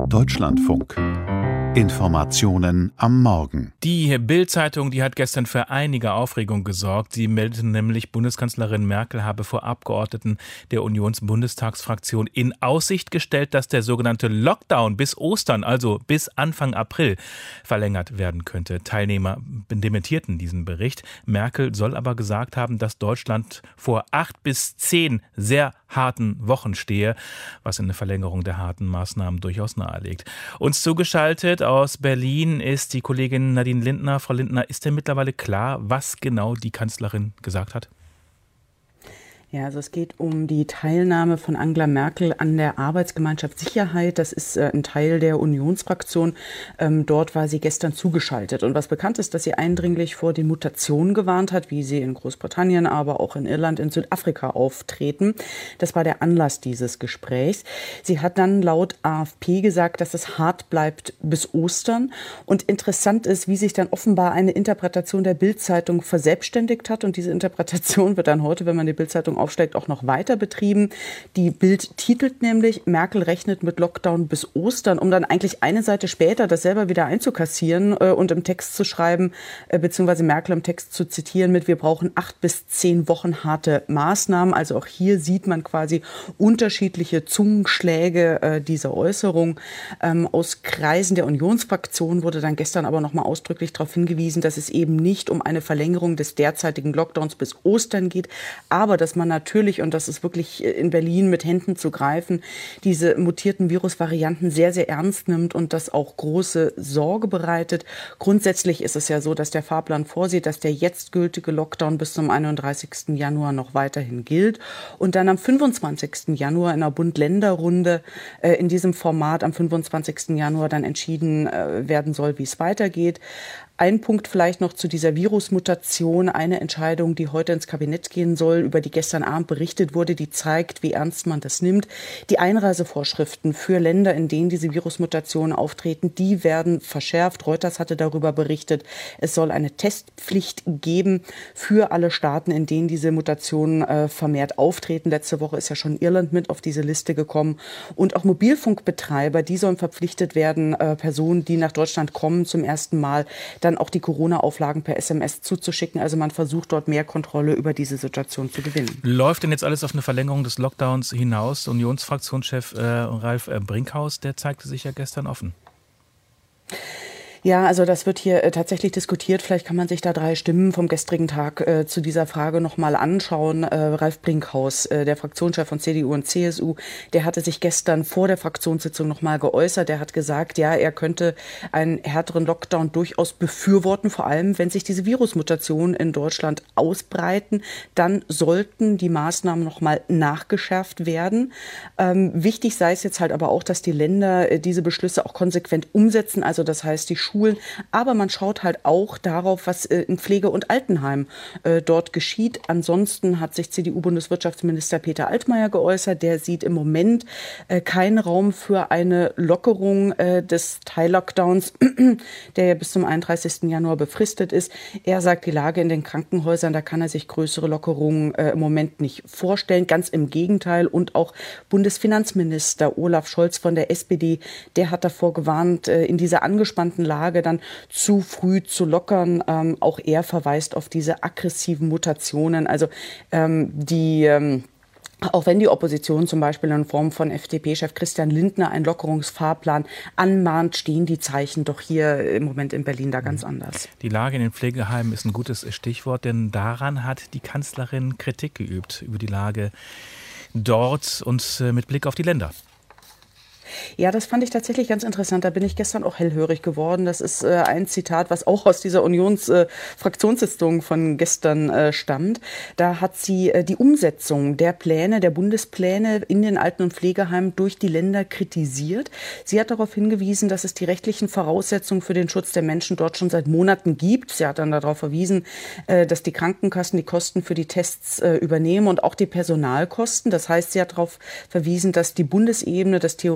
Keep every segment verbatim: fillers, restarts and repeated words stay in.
Deutschlandfunk. Informationen am Morgen. Die Bild-Zeitung, die hat gestern für einige Aufregung gesorgt. Sie meldete nämlich, Bundeskanzlerin Merkel habe vor Abgeordneten der Unionsbundestagsfraktion in Aussicht gestellt, dass der sogenannte Lockdown bis Ostern, also bis Anfang April, verlängert werden könnte. Teilnehmer dementierten diesen Bericht. Merkel soll aber gesagt haben, dass Deutschland vor acht bis zehn sehr harten Wochen stehe, was eine Verlängerung der harten Maßnahmen durchaus nahelegt. Uns zugeschaltet aus Berlin ist die Kollegin Nadine Lindner. Frau Lindner, ist denn mittlerweile klar, was genau die Kanzlerin gesagt hat? Ja, also es geht um die Teilnahme von Angela Merkel an der Arbeitsgemeinschaft Sicherheit. Das ist äh, ein Teil der Unionsfraktion. Ähm, dort war sie gestern zugeschaltet. Und was bekannt ist, dass sie eindringlich vor den Mutationen gewarnt hat, wie sie in Großbritannien, aber auch in Irland, in Südafrika auftreten. Das war der Anlass dieses Gesprächs. Sie hat dann laut A F P gesagt, dass es hart bleibt bis Ostern. Und interessant ist, wie sich dann offenbar eine Interpretation der Bild-Zeitung verselbstständigt hat. Und diese Interpretation wird dann heute, wenn man die Bild-Zeitung aufsteigt, auch noch weiter betrieben. Die Bild titelt nämlich, Merkel rechnet mit Lockdown bis Ostern, um dann eigentlich eine Seite später das selber wieder einzukassieren äh, und im Text zu schreiben, äh, beziehungsweise Merkel im Text zu zitieren mit, wir brauchen acht bis zehn Wochen harte Maßnahmen. Also auch hier sieht man quasi unterschiedliche Zungenschläge äh, dieser Äußerung. Ähm, aus Kreisen der Unionsfraktion wurde dann gestern aber nochmal ausdrücklich darauf hingewiesen, dass es eben nicht um eine Verlängerung des derzeitigen Lockdowns bis Ostern geht, aber dass man natürlich, und das ist wirklich in Berlin mit Händen zu greifen, diese mutierten Virusvarianten sehr, sehr ernst nimmt und das auch große Sorge bereitet. Grundsätzlich ist es ja so, dass der Fahrplan vorsieht, dass der jetzt gültige Lockdown bis zum einunddreißigsten Januar noch weiterhin gilt und dann am fünfundzwanzigsten Januar in einer Bund-Länder-Runde äh, in diesem Format am fünfundzwanzigsten Januar dann entschieden äh, werden soll, wie es weitergeht. Ein Punkt vielleicht noch zu dieser Virusmutation, eine Entscheidung, die heute ins Kabinett gehen soll, über die gestern Abend berichtet wurde, die zeigt, wie ernst man das nimmt. Die Einreisevorschriften für Länder, in denen diese Virusmutationen auftreten, die werden verschärft. Reuters hatte darüber berichtet, es soll eine Testpflicht geben für alle Staaten, in denen diese Mutationen äh, vermehrt auftreten. Letzte Woche ist ja schon Irland mit auf diese Liste gekommen. Und auch Mobilfunkbetreiber, die sollen verpflichtet werden, äh, Personen, die nach Deutschland kommen, zum ersten Mal dann auch die Corona-Auflagen per S M S zuzuschicken. Also man versucht dort mehr Kontrolle über diese Situation zu gewinnen. Läuft denn jetzt alles auf eine Verlängerung des Lockdowns hinaus? Unionsfraktionschef äh, Ralf äh, Brinkhaus, der zeigte sich ja gestern offen. Ja, also das wird hier äh, tatsächlich diskutiert. Vielleicht kann man sich da drei Stimmen vom gestrigen Tag äh, zu dieser Frage nochmal anschauen. Äh, Ralf Brinkhaus, äh, der Fraktionschef von C D U und C S U, der hatte sich gestern vor der Fraktionssitzung nochmal geäußert. Der hat gesagt, ja, er könnte einen härteren Lockdown durchaus befürworten, vor allem wenn sich diese Virusmutationen in Deutschland ausbreiten. Dann sollten die Maßnahmen nochmal nachgeschärft werden. Ähm, wichtig sei es jetzt halt aber auch, dass die Länder äh, diese Beschlüsse auch konsequent umsetzen. Also das heißt, die Schulen, aber man schaut halt auch darauf, was äh, in Pflege- und Altenheim äh, dort geschieht. Ansonsten hat sich C D U-Bundeswirtschaftsminister Peter Altmaier geäußert. Der sieht im Moment äh, keinen Raum für eine Lockerung äh, des Teil-Lockdowns, der ja bis zum einunddreißigsten Januar befristet ist. Er sagt, die Lage in den Krankenhäusern, da kann er sich größere Lockerungen äh, im Moment nicht vorstellen. Ganz im Gegenteil. Und auch Bundesfinanzminister Olaf Scholz von der S P D, der hat davor gewarnt, äh, in dieser angespannten Lage dann zu früh zu lockern. Ähm, auch er verweist auf diese aggressiven Mutationen. Also ähm, die ähm, Auch wenn die Opposition zum Beispiel in Form von F D P-Chef Christian Lindner einen Lockerungsfahrplan anmahnt, stehen die Zeichen doch hier im Moment in Berlin da ganz anders. Die Lage in den Pflegeheimen ist ein gutes Stichwort, denn daran hat die Kanzlerin Kritik geübt, über die Lage dort und mit Blick auf die Länder. Ja, das fand ich tatsächlich ganz interessant. Da bin ich gestern auch hellhörig geworden. Das ist äh, ein Zitat, was auch aus dieser Unions-Fraktionssitzung äh, von gestern äh, stammt. Da hat sie äh, die Umsetzung der Pläne, der Bundespläne in den Alten- und Pflegeheimen durch die Länder kritisiert. Sie hat darauf hingewiesen, dass es die rechtlichen Voraussetzungen für den Schutz der Menschen dort schon seit Monaten gibt. Sie hat dann darauf verwiesen, äh, dass die Krankenkassen die Kosten für die Tests äh, übernehmen und auch die Personalkosten. Das heißt, sie hat darauf verwiesen, dass die Bundesebene das theoretisch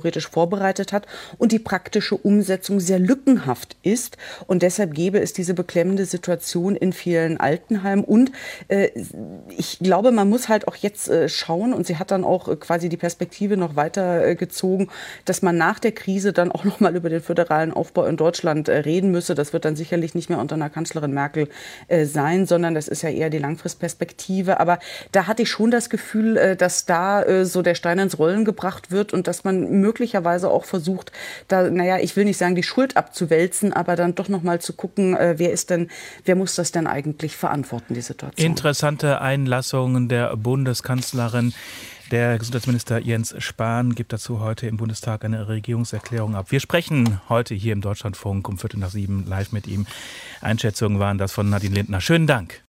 vorbereitet hat und die praktische Umsetzung sehr lückenhaft ist. Und deshalb gäbe es diese beklemmende Situation in vielen Altenheimen. Und äh, ich glaube, man muss halt auch jetzt äh, schauen, und sie hat dann auch äh, quasi die Perspektive noch weiter äh, gezogen, dass man nach der Krise dann auch noch mal über den föderalen Aufbau in Deutschland äh, reden müsse. Das wird dann sicherlich nicht mehr unter einer Kanzlerin Merkel äh, sein, sondern das ist ja eher die Langfristperspektive. Aber da hatte ich schon das Gefühl, äh, dass da äh, so der Stein ins Rollen gebracht wird und dass man möglicherweise auch versucht, da, naja, ich will nicht sagen, die Schuld abzuwälzen, aber dann doch noch mal zu gucken, äh, wer ist denn, wer muss das denn eigentlich verantworten, die Situation. Interessante Einlassung der Bundeskanzlerin. Der Gesundheitsminister Jens Spahn gibt dazu heute im Bundestag eine Regierungserklärung ab. Wir sprechen heute hier im Deutschlandfunk um Viertel nach sieben live mit ihm. Einschätzungen waren das von Nadine Lindner. Schönen Dank.